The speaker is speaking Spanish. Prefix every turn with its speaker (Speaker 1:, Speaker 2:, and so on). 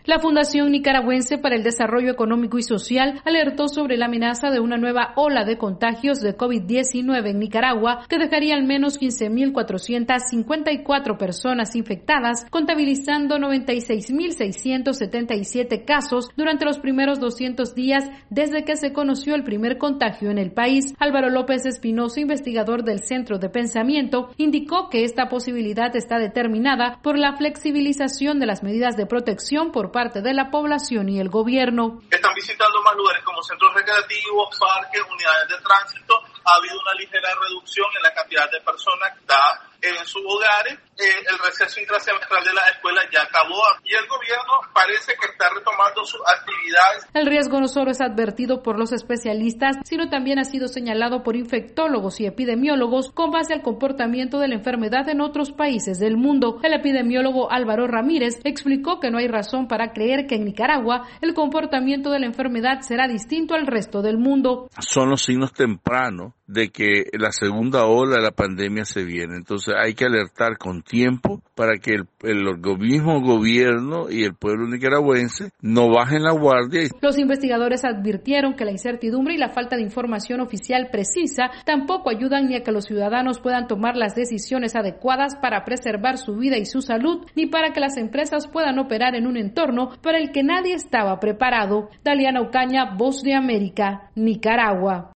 Speaker 1: La Fundación Nicaragüense para el Desarrollo Económico y Social alertó sobre la amenaza de una nueva ola de contagios de COVID-19 en Nicaragua que dejaría al menos 15.454 personas infectadas, contabilizando 96.677 casos durante los primeros 200 días desde que se conoció el primer contagio en el país. Álvaro López Espinosa, investigador del Centro de Pensamiento, indicó que esta posibilidad está determinada por la flexibilización de las medidas de protección por parte de la población y el gobierno.
Speaker 2: Están visitando más lugares como centros recreativos, parques, unidades de tránsito. Ha habido una ligera reducción en la cantidad de personas que están en sus hogares. El receso intrasemestral de las escuelas ya acabó y el gobierno parece que está retomando sus actividades.
Speaker 1: El riesgo no solo es advertido por los especialistas, sino también ha sido señalado por infectólogos y epidemiólogos con base al comportamiento de la enfermedad en otros países del mundo. El epidemiólogo Álvaro Ramírez explicó que no hay razón para creer que en Nicaragua el comportamiento de la enfermedad será distinto al resto del mundo.
Speaker 3: Son los signos tempranos de que la segunda ola de la pandemia se viene. Entonces hay que alertar con tiempo para que el mismo gobierno y el pueblo nicaragüense no bajen la guardia.
Speaker 1: Los investigadores advirtieron que la incertidumbre y la falta de información oficial precisa tampoco ayudan ni a que los ciudadanos puedan tomar las decisiones adecuadas para preservar su vida y su salud, ni para que las empresas puedan operar en un entorno para el que nadie estaba preparado. Daliana Ocaña, Voz de América, Nicaragua.